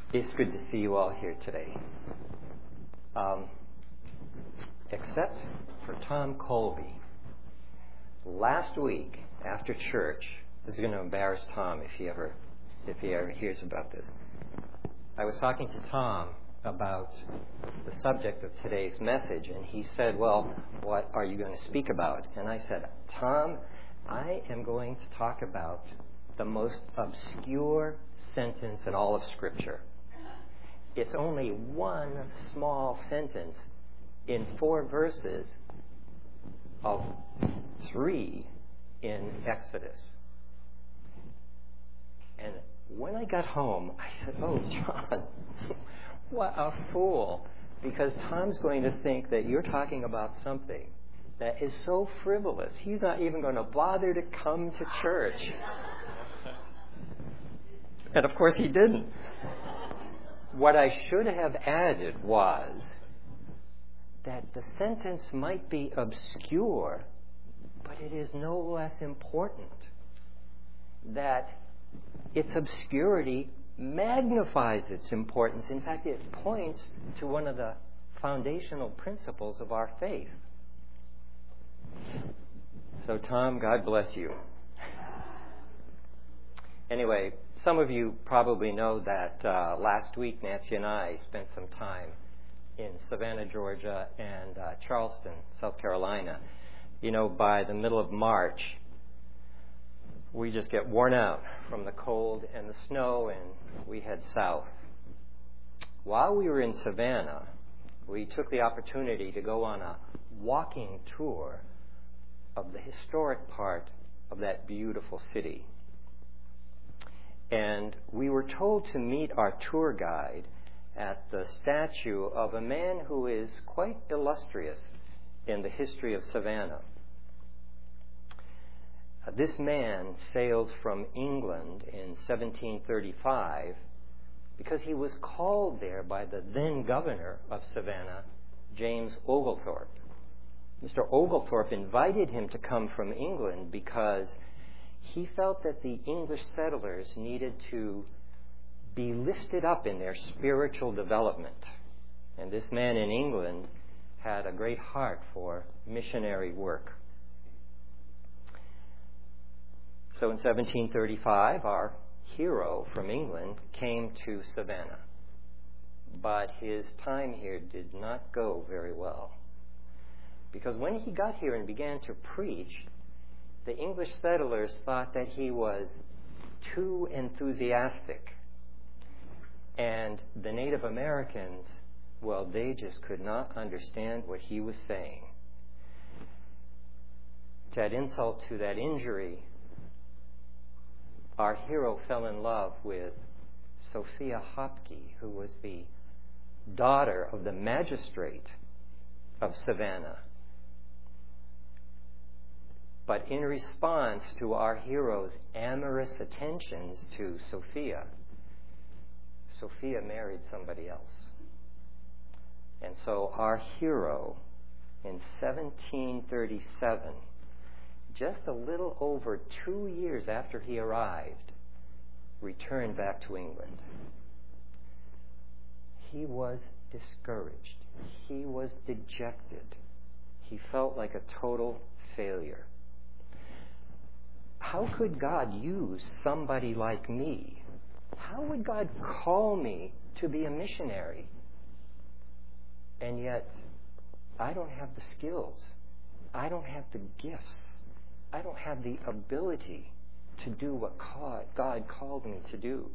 It's good to see you all here today. Except for Tom Colby. Last week, after church, this is going to embarrass Tom if he ever hears about this. I was talking to Tom about the subject of today's message, and he said, well, what are you going to speak about? And I said, Tom, I am going to talk about the most obscure sentence in all of Scripture. It's only one small sentence in 4 verses of 3 in Exodus. And when I got home, I said, oh, John, what a fool. Because Tom's going to think that you're talking about something that is so frivolous, he's not even going to bother to come to church. And of course he didn't. What I should have added was that the sentence might be obscure, but it is no less important. That its obscurity magnifies its importance. In fact, it points to one of the foundational principles of our faith. So, Tom, God bless you. Anyway, some of you probably know that last week Nancy and I spent some time in Savannah, Georgia, and Charleston, South Carolina. You know, by the middle of March, we just get worn out from the cold and the snow, and we head south. While we were in Savannah, we took the opportunity to go on a walking tour of the historic part of that beautiful city. And we were told to meet our tour guide at the statue of a man who is quite illustrious in the history of Savannah. This man sailed from England in 1735 because he was called there by the then governor of Savannah, James Oglethorpe. Mr. Oglethorpe invited him to come from England because he felt that the English settlers needed to be lifted up in their spiritual development. And this man in England had a great heart for missionary work. So in 1735, our hero from England came to Savannah. But his time here did not go very well. Because when he got here and began to preach, the English settlers thought that he was too enthusiastic. And the Native Americans, well, they just could not understand what he was saying. To add insult to that injury, our hero fell in love with Sophia Hopke, who was the daughter of the magistrate of Savannah. But in response to our hero's amorous attentions to Sophia, Sophia married somebody else. And so our hero, in 1737, just a little over 2 years after he arrived, returned back to England. He was discouraged. He was dejected. He felt like a total failure. How could God use somebody like me? How would God call me to be a missionary? And yet, I don't have the skills. I don't have the gifts. I don't have the ability to do what God called me to do.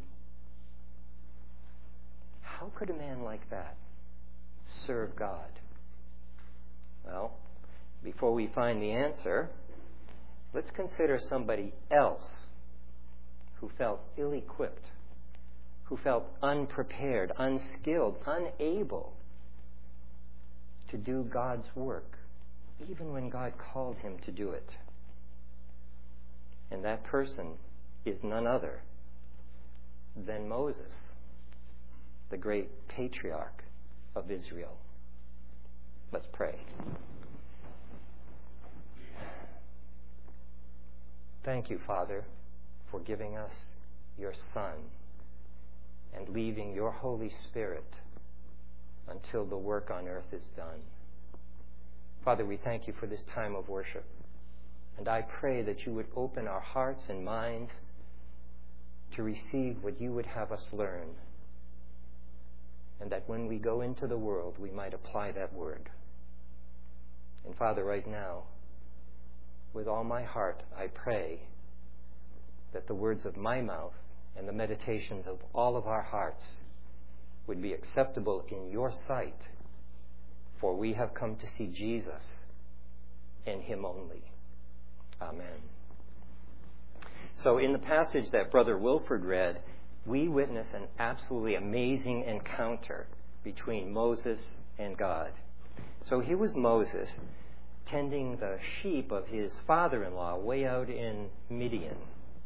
How could a man like that serve God? Well, before we find the answer, let's consider somebody else who felt ill-equipped, who felt unprepared, unskilled, unable to do God's work, even when God called him to do it. And that person is none other than Moses, the great patriarch of Israel. Let's pray. Thank you, Father, for giving us your Son and leaving your Holy Spirit until the work on earth is done. Father, we thank you for this time of worship. And I pray that you would open our hearts and minds to receive what you would have us learn. And that when we go into the world, we might apply that word. And Father, right now, with all my heart, I pray that the words of my mouth and the meditations of all of our hearts would be acceptable in your sight, for we have come to see Jesus and him only. Amen. So in the passage that Brother Wilford read, we witness an absolutely amazing encounter between Moses and God. So here was Moses tending the sheep of his father-in-law way out in Midian.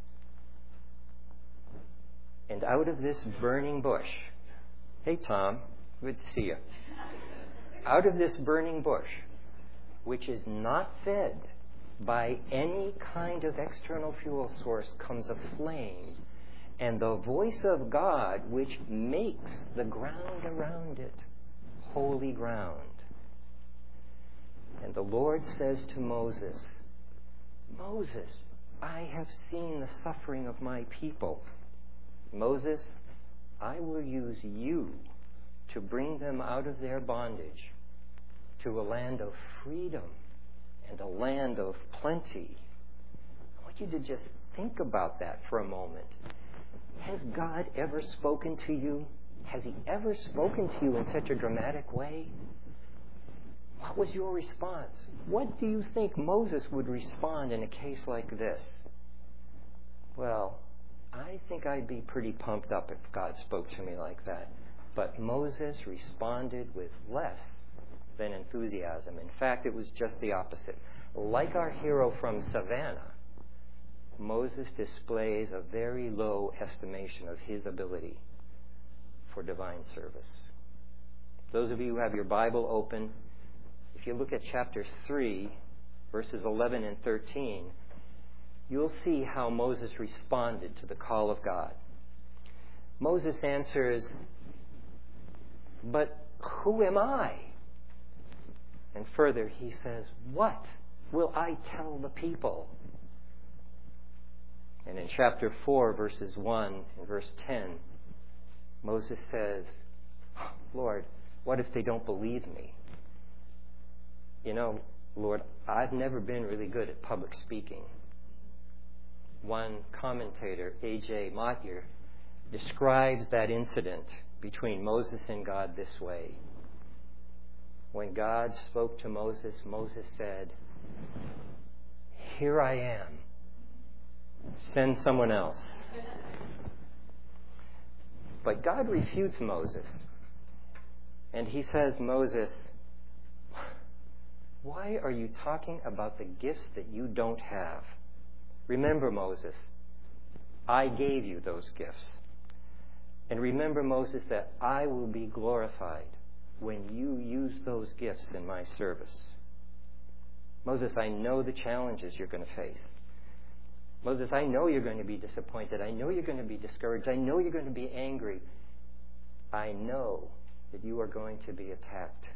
And out of this burning bush, hey Tom, good to see you. Out of this burning bush, which is not fed by any kind of external fuel source, comes a flame, and the voice of God, which makes the ground around it holy ground. And the Lord says to Moses, Moses, I have seen the suffering of my people. Moses, I will use you to bring them out of their bondage to a land of freedom and a land of plenty. I want you to just think about that for a moment. Has God ever spoken to you? Has he ever spoken to you in such a dramatic way? What was your response? What do you think Moses would respond in a case like this? Well, I think I'd be pretty pumped up if God spoke to me like that. But Moses responded with less than enthusiasm. In fact, it was just the opposite. Like our hero from Savannah, Moses displays a very low estimation of his ability for divine service. Those of you who have your Bible open, if you look at chapter 3, verses 11 and 13, you'll see how Moses responded to the call of God. Moses answers, "But who am I?" And further, he says, "What will I tell the people?" And in chapter 4, verses 1 and verse 10, Moses says, "Lord, what if they don't believe me? You know, Lord, I've never been really good at public speaking." One commentator, A.J. Mathieu, describes that incident between Moses and God this way. When God spoke to Moses, Moses said, "Here I am. Send someone else." But God refutes Moses. And he says, "Moses, why are you talking about the gifts that you don't have? Remember, Moses, I gave you those gifts. And remember, Moses, that I will be glorified when you use those gifts in my service. Moses, I know the challenges you're going to face. Moses, I know you're going to be disappointed. I know you're going to be discouraged. I know you're going to be angry. I know that you are going to be attacked.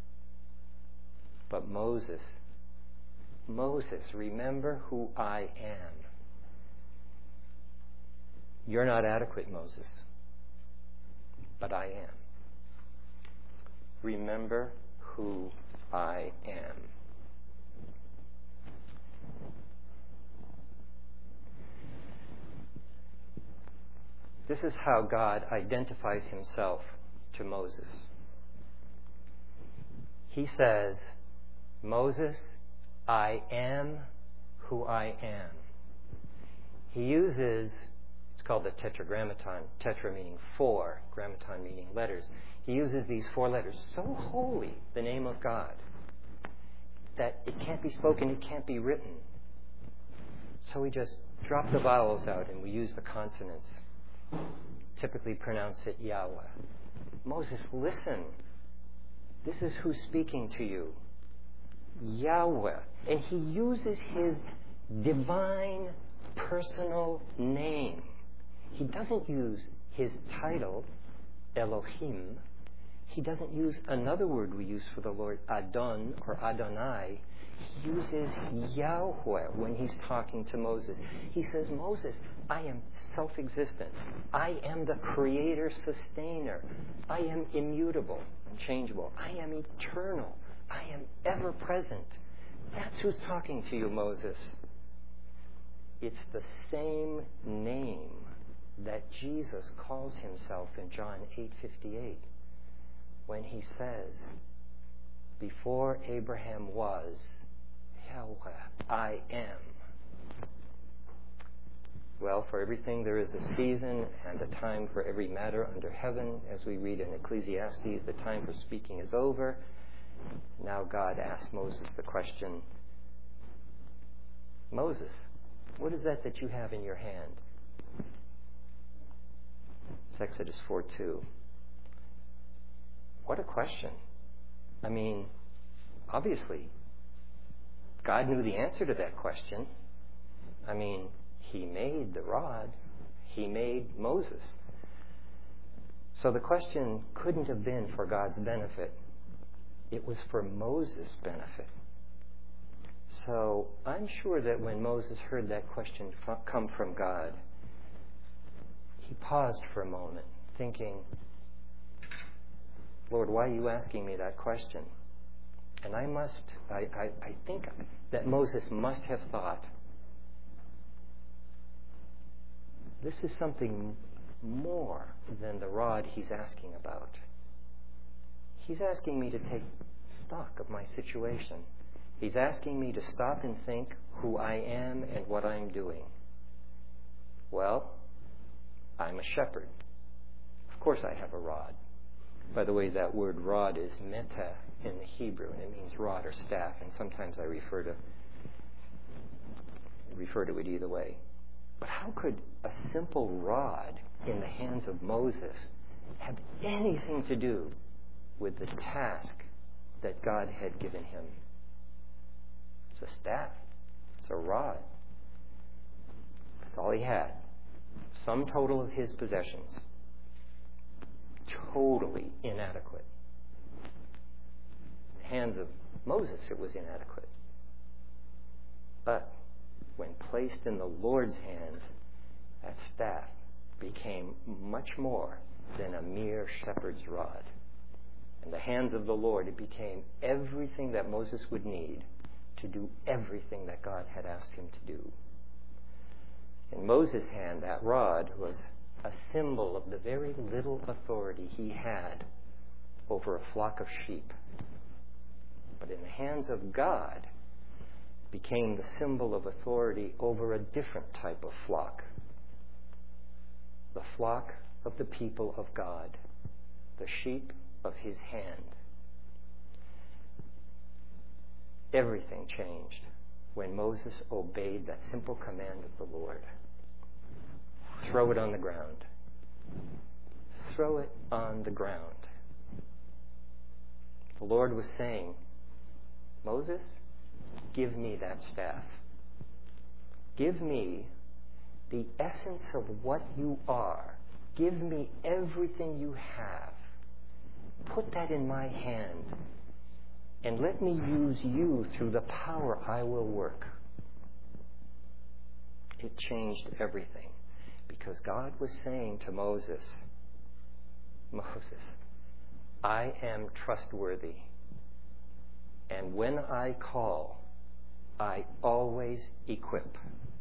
But Moses, remember who I am." You're not adequate, Moses, but I am. Remember who I am. This is how God identifies himself to Moses. He says, "Moses, I am who I am." He uses, it's called the tetragrammaton, tetra meaning four, grammaton meaning letters. He uses these four letters, so holy, the name of God, that it can't be spoken, it can't be written. So we just drop the vowels out and we use the consonants. Typically pronounce it Yahweh. Moses, listen. This is who's speaking to you. Yahweh. And he uses his divine personal name. He doesn't use his title, Elohim, he doesn't use another word we use for the Lord, Adon or Adonai. He uses Yahweh when he's talking to Moses. He says, Moses, I am self-existent. I am the creator, sustainer. I am immutable, unchangeable. I am eternal. I am ever present. That's who's talking to you, Moses. It's the same name that Jesus calls himself in John 8:58 when he says, before Abraham was, Yahweh, I am. Well, for everything there is a season and a time for every matter under heaven. As we read in Ecclesiastes, the time for speaking is over. Now God asks Moses the question, Moses, what is that you have in your hand? It's Exodus 4:2. What a question. I mean, obviously, God knew the answer to that question. I mean, he made the rod. He made Moses. So the question couldn't have been for God's benefit. It was for Moses' benefit. So I'm sure that when Moses heard that question come from God, he paused for a moment, thinking, Lord, why are you asking me that question? And I think that Moses must have thought, this is something more than the rod he's asking about. He's asking me to take stock of my situation. He's asking me to stop and think who I am and what I'm doing. Well, I'm a shepherd. Of course I have a rod. By the way, that word rod is meta in the Hebrew, and it means rod or staff, and sometimes I refer to it either way. But how could a simple rod in the hands of Moses have anything to do with the task that God had given him? It's a staff. It's a rod. That's all he had. Sum total of his possessions. Totally inadequate. In the hands of Moses, it was inadequate. But when placed in the Lord's hands, that staff became much more than a mere shepherd's rod. In the hands of the Lord, it became everything that Moses would need to do everything that God had asked him to do. In Moses' hand, that rod was a symbol of the very little authority he had over a flock of sheep. But in the hands of God, became the symbol of authority over a different type of flock. The flock of the people of God, the sheep of his hand. Everything changed when Moses obeyed that simple command of the Lord. Throw it on the ground. Throw it on the ground. The Lord was saying, Moses, give me that staff. Give me the essence of what you are. Give me everything you have. Put that in my hand. And let me use you through the power I will work. It changed everything. Because God was saying to Moses, Moses, I am trustworthy. And when I call, I always equip.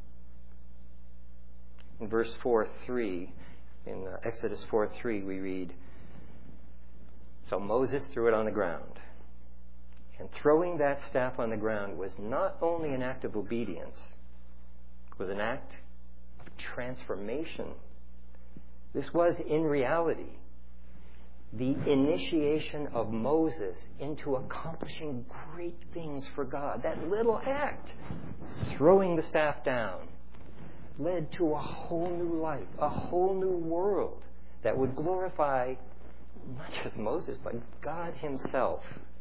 In verse 4:3, in Exodus 4:3, we read, so Moses threw it on the ground. And throwing that staff on the ground was not only an act of obedience, it was an act of transformation. This was, in reality, the initiation of Moses into accomplishing great things for God. That little act, throwing the staff down, led to a whole new life, a whole new world that would glorify not just Moses, but God himself.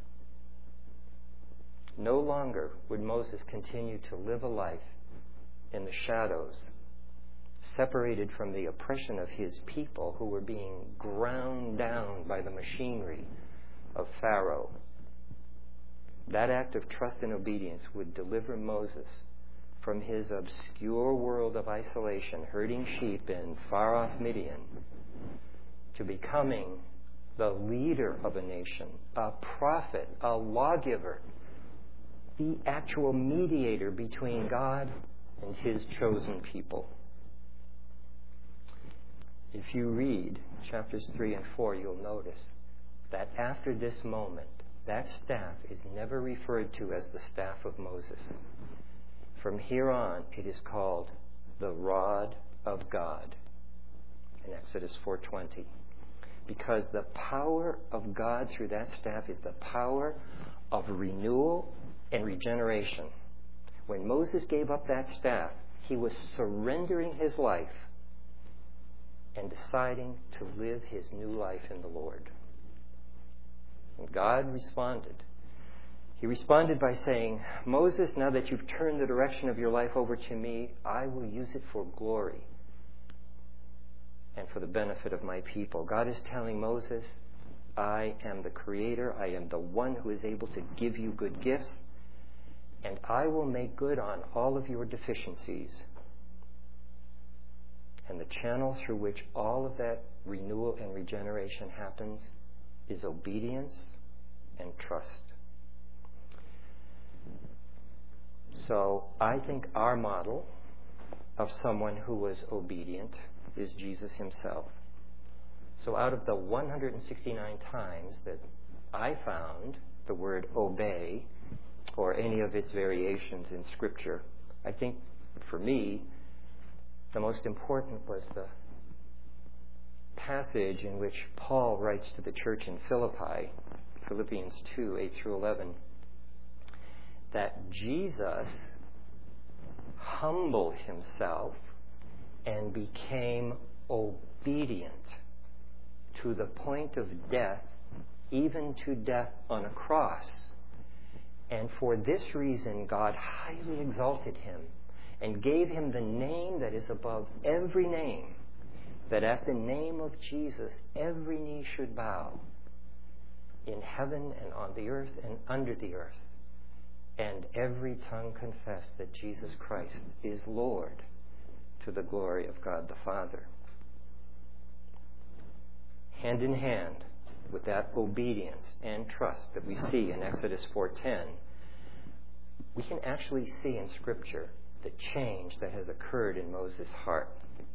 No longer would Moses continue to live a life in the shadows, separated from the oppression of his people who were being ground down by the machinery of Pharaoh. That act of trust and obedience would deliver Moses from his obscure world of isolation, herding sheep in far-off Midian, to becoming the leader of a nation, a prophet, a lawgiver, the actual mediator between God and his chosen people. If you read chapters 3 and 4, you'll notice that after this moment, that staff is never referred to as the staff of Moses. From here on, it is called the rod of God in Exodus 4:20. Because the power of God through that staff is the power of renewal and regeneration. When Moses gave up that staff, he was surrendering his life and deciding to live his new life in the Lord. And God responded. He responded by saying, Moses, now that you've turned the direction of your life over to me, I will use it for glory and for the benefit of my people. God is telling Moses, I am the Creator. I am the one who is able to give you good gifts, and I will make good on all of your deficiencies. And the channel through which all of that renewal and regeneration happens is obedience and trust. So I think our model of someone who was obedient is Jesus himself. So out of the 169 times that I found the word obey or any of its variations in Scripture, I think for me the most important was the passage in which Paul writes to the church in Philippi, Philippians 2, 8 through 11, that Jesus humbled himself and became obedient to the point of death, even to death on a cross. And for this reason, God highly exalted him and gave him the name that is above every name, that at the name of Jesus every knee should bow, in heaven and on the earth and under the earth, and every tongue confess that Jesus Christ is Lord, to the glory of God the Father. Hand in hand with that obedience and trust that we see in Exodus 4:10, we can actually see in Scripture the change that has occurred in Moses' heart.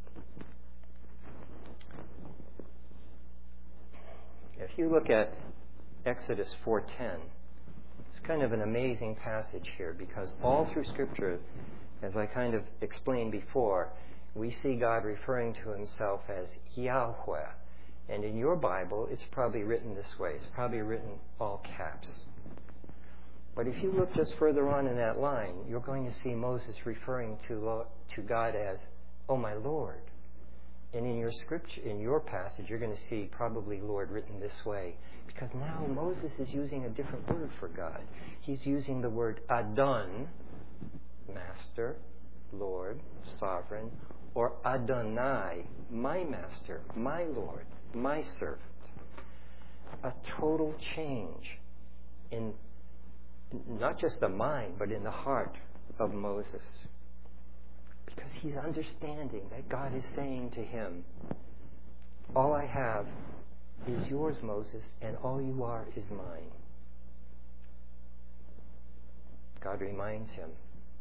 If you look at Exodus 4:10, it's kind of an amazing passage here, because all through Scripture, as I kind of explained before, we see God referring to himself as Yahweh. And in your Bible, it's probably written this way. It's probably written all caps. But if you look just further on in that line, you're going to see Moses referring to God as, oh my Lord. And in your scripture, in your passage, you're going to see probably Lord written this way. Because now Moses is using a different word for God. He's using the word Adon, Master, Lord, Sovereign, or Adonai, my Master, my Lord, my servant. A total change in not just the mind, but in the heart of Moses. Because he's understanding that God is saying to him, all I have is yours, Moses, and all you are is mine. God reminds him,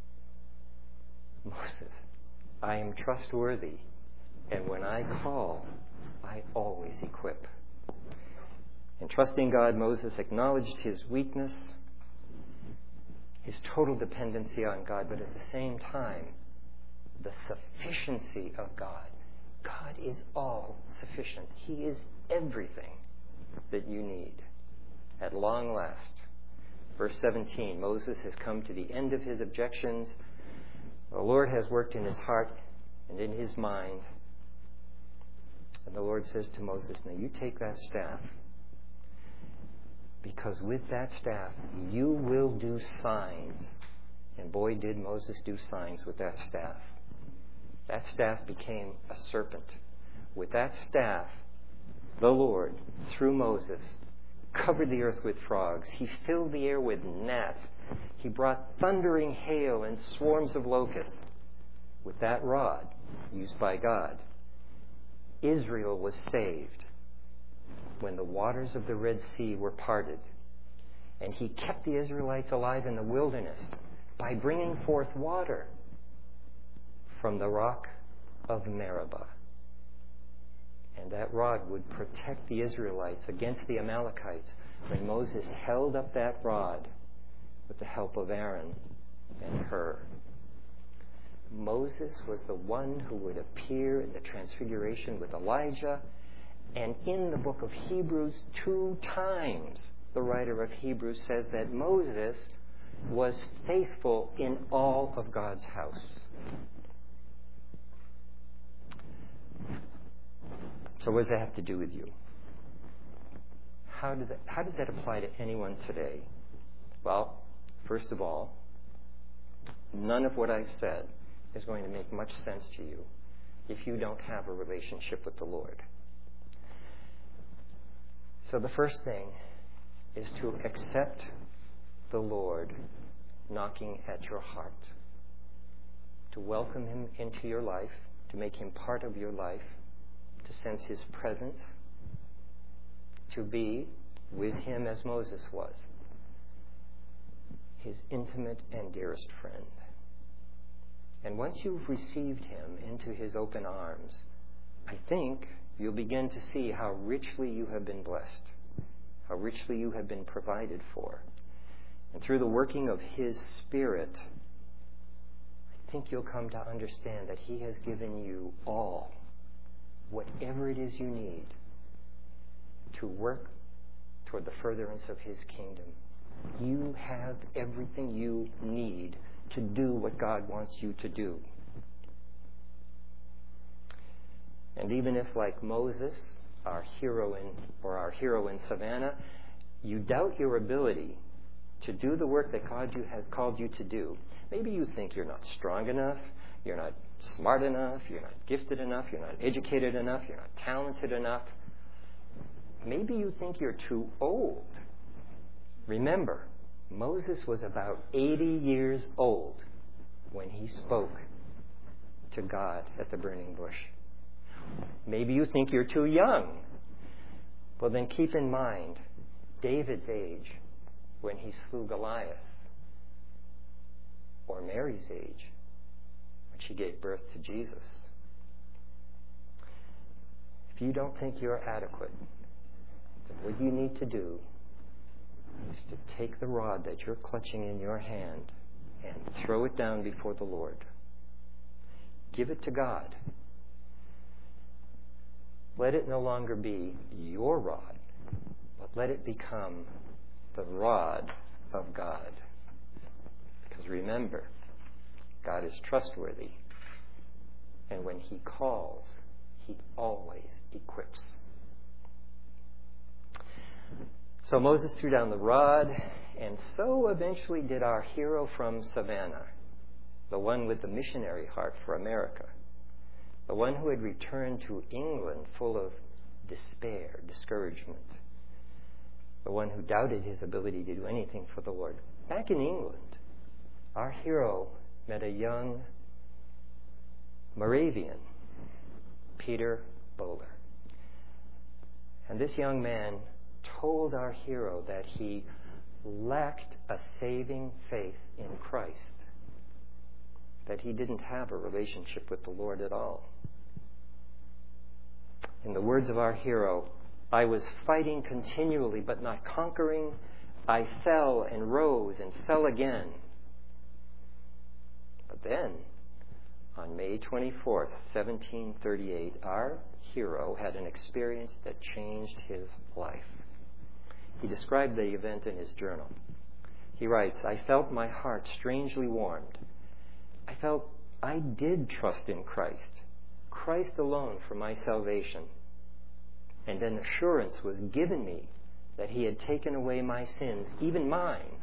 Moses, I am trustworthy, and when I call, I always equip. In trusting God, Moses acknowledged his weakness, his total dependency on God, but at the same time, the sufficiency of God. God is all sufficient. He is everything that you need. At long last, verse 17, Moses has come to the end of his objections. The Lord has worked in his heart and in his mind. And the Lord says to Moses, now you take that staff, because with that staff you will do signs. And boy, did Moses do signs with that staff. that staff became a serpent. With that staff, the Lord, through Moses, covered the earth with frogs. He filled the air with gnats. He brought thundering hail and swarms of locusts. With that rod, used by God, Israel was saved when the waters of the Red Sea were parted. And he kept the Israelites alive in the wilderness by bringing forth water from the rock of Meribah. And that rod would protect the Israelites against the Amalekites when Moses held up that rod with the help of Aaron and Hur. Moses was the one who would appear in the Transfiguration with Elijah. And in the book of Hebrews, 2 times, the writer of Hebrews says that Moses was faithful in all of God's house. So what does that have to do with you? How does that apply to anyone today? Well, first of all, none of what I've said is going to make much sense to you if you don't have a relationship with the Lord. So the first thing is to accept the Lord knocking at your heart, to welcome him into your life, to make him part of your life, to sense his presence, to be with him as Moses was, his intimate and dearest friend. And once you've received him into his open arms, I think you'll begin to see how richly you have been blessed, how richly you have been provided for. And through the working of his Spirit, I think you'll come to understand that he has given you all, whatever it is you need, to work toward the furtherance of his kingdom. You have everything you need to do what God wants you to do. And even if, like Moses, our hero in Savannah, you doubt your ability to do the work that God has called you to do, maybe you think you're not strong enough, you're not smart enough, you're not gifted enough, you're not educated enough, you're not talented enough. Maybe you think you're too old. Remember, Moses was about 80 years old when he spoke to God at the burning bush. Maybe you think you're too young. Well, then keep in mind David's age when he slew Goliath, or Mary's age when she gave birth to Jesus. If you don't think you're adequate, then what you need to do is to take the rod that you're clutching in your hand and throw it down before the Lord. Give it to God. Let it no longer be your rod, but let it become the rod of God. Because remember, God is trustworthy, and when he calls, he always equips. So Moses threw down the rod, and so eventually did our hero from Savannah, the one with the missionary heart for America, the one who had returned to England full of despair, discouragement, the one who doubted his ability to do anything for the Lord. Back in England, our hero met a young Moravian, Peter Böhler. And this young man told our hero that he lacked a saving faith in Christ, that he didn't have a relationship with the Lord at all. In the words of our hero, I was fighting continually but not conquering. I fell and rose and fell again. But then, on May 24th, 1738, our hero had an experience that changed his life. He described the event in his journal. He writes, I felt my heart strangely warmed. I felt I did trust in Christ, Christ alone for my salvation. And an assurance was given me that he had taken away my sins, even mine,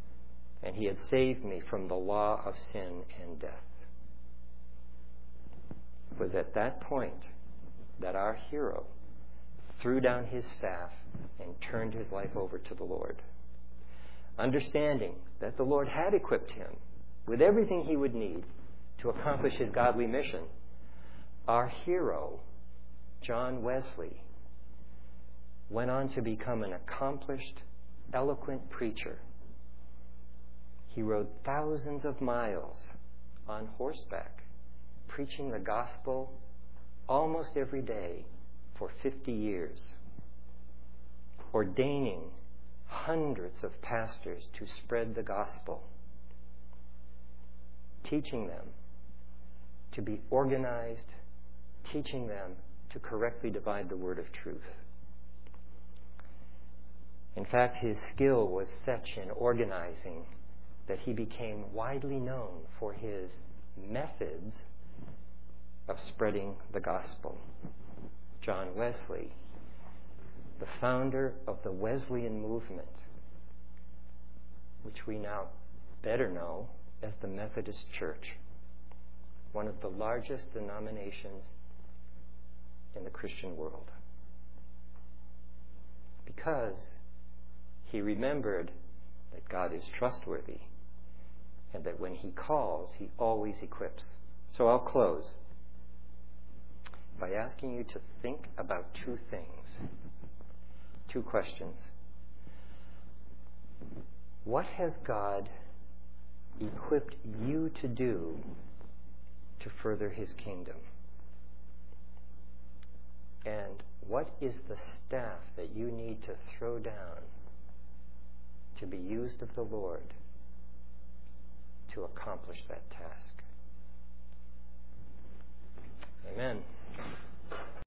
and he had saved me from the law of sin and death. was at that point that our hero threw down his staff and turned his life over to the Lord. Understanding that the Lord had equipped him with everything he would need to accomplish his godly mission, our hero, John Wesley, went on to become an accomplished, eloquent preacher. He rode thousands of miles on horseback, preaching the gospel almost every day for 50 years, ordaining hundreds of pastors to spread the gospel, teaching them to be organized, teaching them to correctly divide the word of truth. In fact, his skill was such in organizing that he became widely known for his methods of spreading the gospel. John Wesley, the founder of the Wesleyan movement, which we now better know as the Methodist Church, one of the largest denominations in the Christian world. Because he remembered that God is trustworthy and that when he calls, he always equips. So I'll close by asking you to think about two things, two questions. What has God equipped you to do to further his kingdom? And what is the staff that you need to throw down to be used of the Lord to accomplish that task? Amen.